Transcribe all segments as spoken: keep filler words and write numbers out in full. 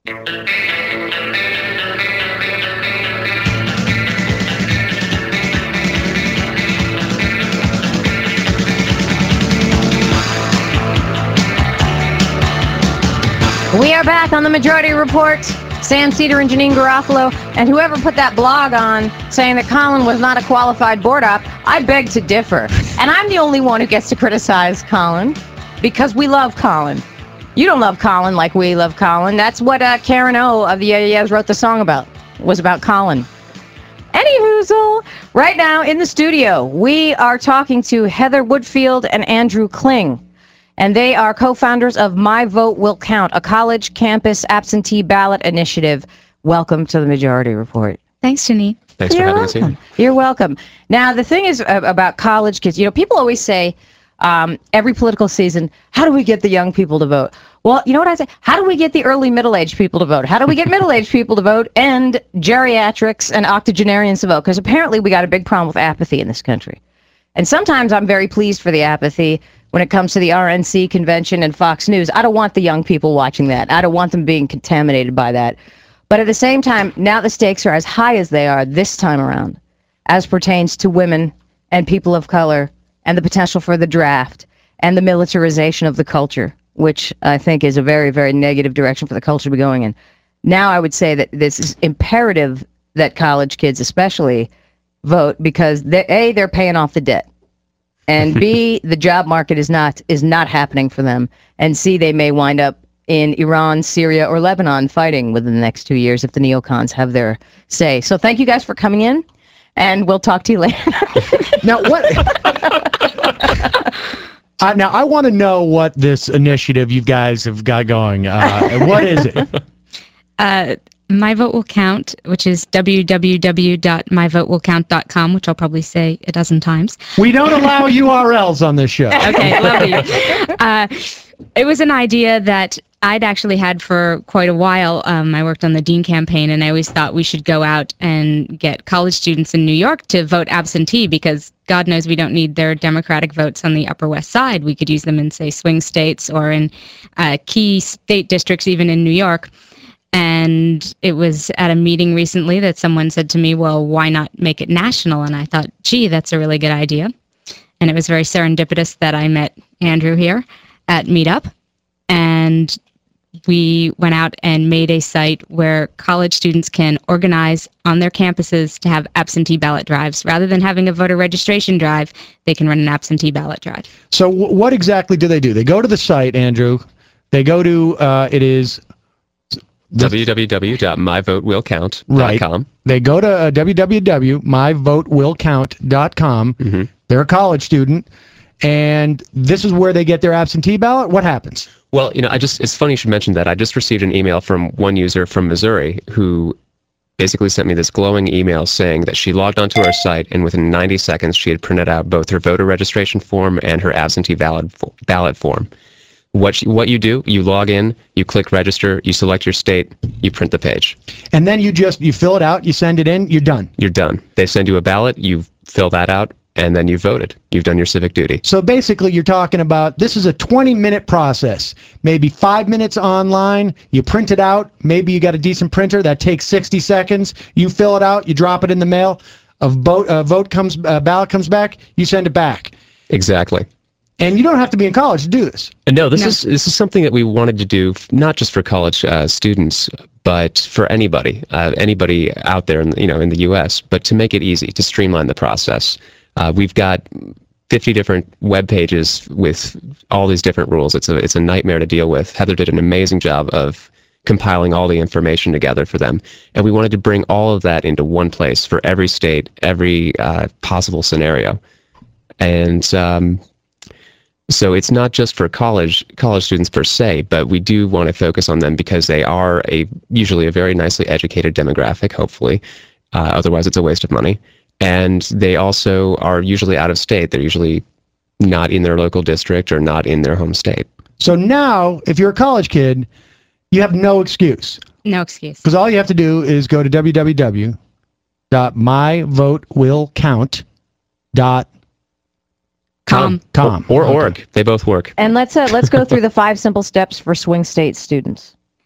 We are back on the Majority Report. Sam Cedar and Janine Garofalo, and whoever put that blog on saying that Colin was not a qualified board op, I beg to differ. And I'm the only one who gets to criticize Colin because we love Colin. You don't love Colin like we love Colin. That's what uh, Karen O of the Yeah Yeah Yeahs wrote the song about. It was about Colin. Anyhoozle, right now in the studio, we are talking to Heather Woodfield and Andrew Kling. And they are co-founders of My Vote Will Count, a college campus absentee ballot initiative. Welcome to the Majority Report. Thanks, Janine. Thanks You're for having welcome. us here. You're welcome. Now, the thing is uh, about college kids, you know, people always say um, every political season, how do we get the young people to vote? Well, you know what I say? How do we get the early middle-aged people to vote? How do we get middle-aged people to vote and geriatrics and octogenarians to vote? Because apparently we got a big problem with apathy in this country. And sometimes I'm very pleased for the apathy when it comes to the R N C convention and Fox News. I don't want the young people watching that. I don't want them being contaminated by that. But at the same time, now the stakes are as high as they are this time around, as pertains to women and people of color and the potential for the draft and the militarization of the culture, which I think is a very, very negative direction for the culture to be going in. Now I would say that this is imperative that college kids especially vote because, they, A, they're paying off the debt. And B, the job market is not is not happening for them. And C, they may wind up in Iran, Syria, or Lebanon fighting within the next two years if the neocons have their say. So thank you guys for coming in, and we'll talk to you later. Now, what? uh, now, I want to know what this initiative you guys have got going. Uh, what is it? Uh, My Vote Will Count, which is w w w dot my vote will count dot com, which I'll probably say a dozen times. We don't allow U R Ls on this show. Okay, lovely. Uh, it was an idea that I'd actually had for quite a while. Um, I worked on the Dean campaign, and I always thought we should go out and get college students in New York to vote absentee because God knows we don't need their Democratic votes on the Upper West Side. We could use them in, say, swing states or in uh, key state districts, even in New York. And it was at a meeting recently that someone said to me, well, why not make it national? And I thought, gee, that's a really good idea. And it was very serendipitous that I met Andrew here at Meetup. And we went out and made a site where college students can organize on their campuses to have absentee ballot drives. Rather than having a voter registration drive, they can run an absentee ballot drive. So w what exactly do they do? They go to the site, Andrew. They go to, uh, it is... w w w dot my vote will count dot com. Right. They go to uh, w w w dot my vote will count dot com. Mm-hmm. They're a college student, and this is where they get their absentee ballot. What happens? Well, you know, I just it's funny you should mention that. I just received an email from one user from Missouri who basically sent me this glowing email saying that she logged onto our site, and within ninety seconds she had printed out both her voter registration form and her absentee ballot ballot form. What you, what you do, you log in, you click register, you select your state, you print the page. And then you just, you fill it out, you send it in, you're done. You're done. They send you a ballot, you fill that out, and then you voted. You've done your civic duty. So basically you're talking about, this is a twenty minute process. Maybe five minutes online, you print it out, maybe you got a decent printer, that takes sixty seconds, you fill it out, you drop it in the mail, a vote, a vote comes, a ballot comes back, you send it back. Exactly. And you don't have to be in college to do this. And no, this No. is this is something that we wanted to do, not just for college uh, students, but for anybody, uh, anybody out there, in the, you know, in the U S. But to make it easy, to streamline the process, uh, we've got fifty different web pages with all these different rules. It's a it's a nightmare to deal with. Heather did an amazing job of compiling all the information together for them, and we wanted to bring all of that into one place for every state, every uh, possible scenario, and. Um, So it's not just for college college students per se, but we do want to focus on them because they are a usually a very nicely educated demographic, hopefully. Uh, otherwise, it's a waste of money. And they also are usually out of state. They're usually not in their local district or not in their home state. So now, if you're a college kid, you have no excuse. No excuse. Because all you have to do is go to w w w dot my vote will count dot Com. com. Or, or Okay. org. They both work. And let's uh, let's go through the five simple steps for swing state students.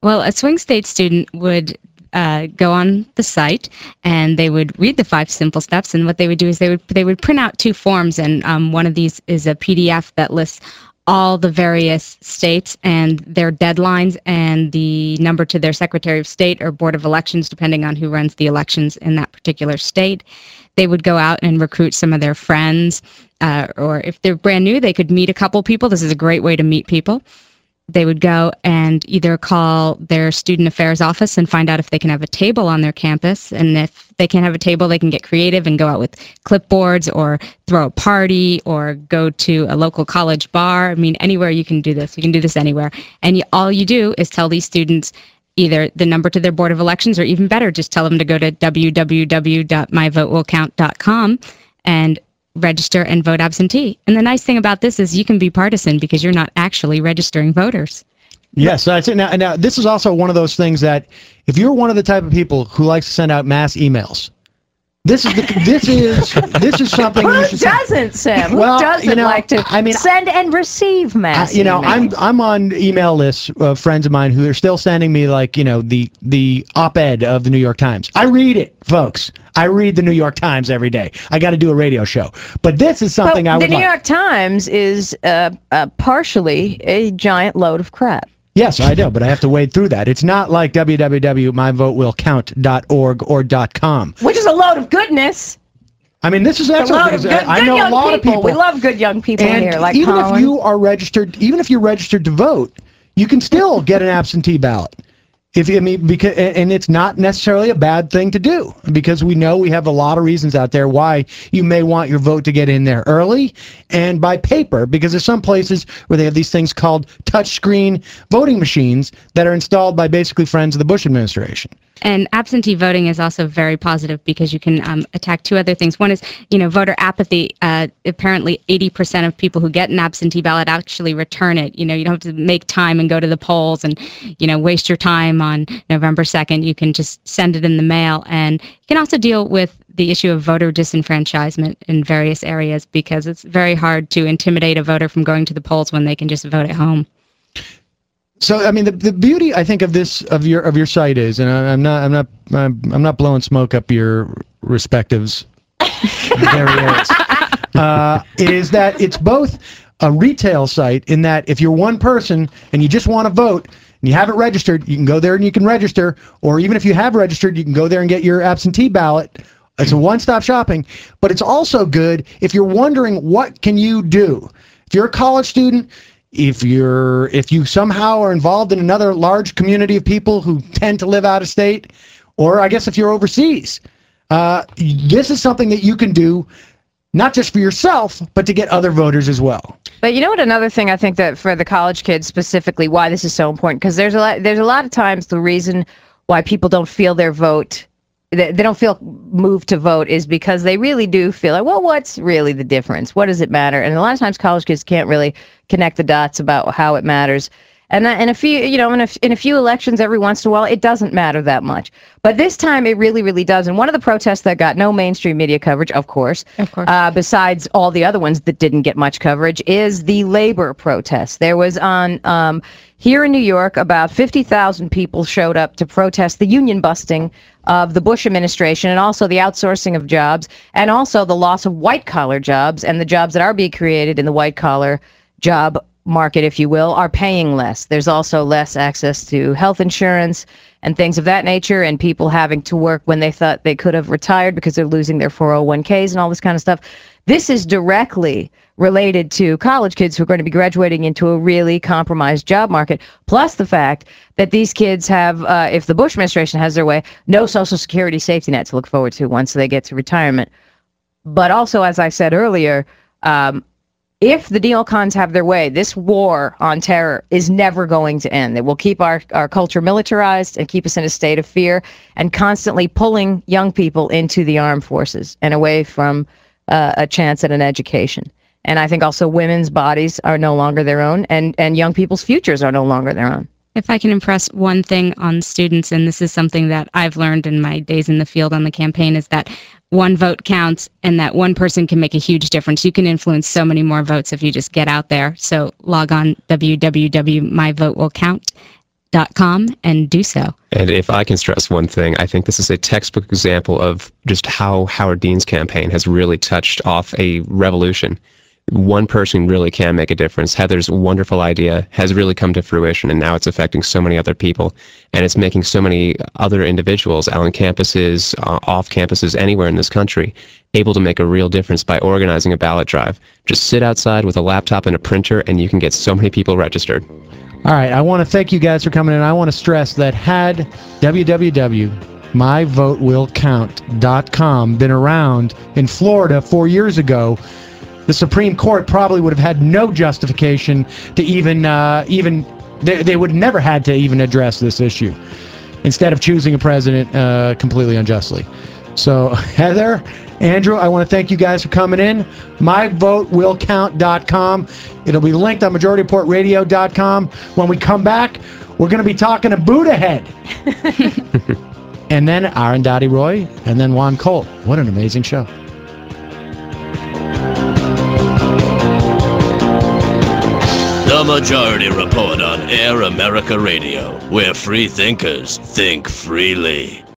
Well, a swing state student would uh, go on the site and they would read the five simple steps. And what they would do is they would they would print out two forms, and um, one of these is a P D F that lists all the various states and their deadlines and the number to their Secretary of State or Board of Elections, depending on who runs the elections in that particular state. They would go out and recruit some of their friends, uh, or if they're brand new, they could meet a couple people. This is a great way to meet people. They would go and either call their student affairs office and find out if they can have a table on their campus. And if they can't have a table, they can get creative and go out with clipboards or throw a party or go to a local college bar. I mean, anywhere you can do this. You can do this anywhere. And you, all you do is tell these students either the number to their Board of Elections, or even better, just tell them to go to w w w dot my vote will count dot com and register and vote absentee. And the nice thing about this is you can be partisan because you're not actually registering voters. Yes, that's it. Now, now, this is also one of those things that if you're one of the type of people who likes to send out mass emails, this is the, this is this is something. Who you should doesn't, Sam? Who Well, doesn't you know, like to I mean, send and receive mass? Uh, you know, I'm emails? I'm on email lists of friends of mine who are still sending me, like, you know, the the op-ed of the New York Times. I read it, folks. I read the New York Times every day. I got to do a radio show, but this is something But I the would New like. York Times is uh, uh, partially a giant load of crap. Yes, I know, but I have to wade through that. It's not like w w w dot my vote will count dot org or .com. Which is a load of goodness. I mean, this is A excellent load of because good, I good know a young lot of people. We love good young people And here, like even Colin. if you are registered, even if you're registered to vote, you can still get an absentee ballot. If I mean, because and it's not necessarily a bad thing to do, because we know we have a lot of reasons out there why you may want your vote to get in there early and by paper, because there's some places where they have these things called touchscreen voting machines that are installed by basically friends of the Bush administration. And absentee voting is also very positive because you can um, attack two other things. One is, you know, voter apathy. Uh, apparently, eighty percent of people who get an absentee ballot actually return it. You know, you don't have to make time and go to the polls and, you know, waste your time on November second. You can just send it in the mail. And you can also deal with the issue of voter disenfranchisement in various areas because it's very hard to intimidate a voter from going to the polls when they can just vote at home. So I mean, the the beauty I think of this of your of your site is, and I, I'm not I'm not I'm, I'm not blowing smoke up your respectives areas, uh, is that it's both a retail site in that if you're one person and you just want to vote and you haven't registered, you can go there and you can register, or even if you have registered, you can go there and get your absentee ballot. It's a one-stop shopping, but it's also good if you're wondering what can you do. If you're a college student, if you're if you somehow are involved in another large community of people who tend to live out of state, or I guess if you're overseas, uh, this is something that you can do, not just for yourself, but to get other voters as well. But you know what? Another thing I think that for the college kids specifically, why this is so important, because there's a lot. There's a lot of times the reason why people don't feel their vote, they, they don't feel moved to vote, is because they really do feel like, well, what's really the difference? What does it matter? And a lot of times college kids can't really connect the dots about how it matters. And in a few, you know, in a, in a few elections every once in a while, it doesn't matter that much. But this time, it really, really does. And one of the protests that got no mainstream media coverage, of course, Of course. Uh, besides all the other ones that didn't get much coverage, is the labor protest. There was on um, here in New York, about fifty thousand people showed up to protest the union busting of the Bush administration, and also the outsourcing of jobs, and also the loss of white-collar jobs, and the jobs that are being created in the white-collar job market, if you will, are paying less. There's also less access to health insurance and things of that nature, and people having to work when they thought they could have retired because they're losing their four oh one k's and all this kind of stuff. This is directly related to college kids who are going to be graduating into a really compromised job market, plus the fact that these kids have, uh, if the Bush administration has their way, no Social Security safety net to look forward to once they get to retirement. But also, as I said earlier, um, if the neocons have their way, this war on terror is never going to end. It will keep our, our culture militarized and keep us in a state of fear, and constantly pulling young people into the armed forces and away from uh, a chance at an education. And I think also women's bodies are no longer their own, and, and young people's futures are no longer their own. If I can impress one thing on students, and this is something that I've learned in my days in the field on the campaign, is that one vote counts and that one person can make a huge difference. You can influence so many more votes if you just get out there. So log on w w w dot my vote will count dot com and do so. And if I can stress one thing, I think this is a textbook example of just how Howard Dean's campaign has really touched off a revolution. One person really can make a difference. Heather's wonderful idea has really come to fruition, and now it's affecting so many other people, and it's making so many other individuals on campuses, uh, off campuses, anywhere in this country, able to make a real difference by organizing a ballot drive. Just sit outside with a laptop and a printer, and you can get so many people registered. All right, I want to thank you guys for coming in. I want to stress that had w w w dot my vote will count dot com been around in Florida four years ago, the Supreme Court probably would have had no justification to even, uh, even they, they would have never had to even address this issue, instead of choosing a president uh, completely unjustly. So, Heather, Andrew, I want to thank you guys for coming in. my vote will count dot com. It'll be linked on majority report radio dot com. When we come back, we're going to be talking to Buddha Head. And then Arundhati Roy, and then Juan Colt. What an amazing show. The Majority Report on Air America Radio, where free thinkers think freely.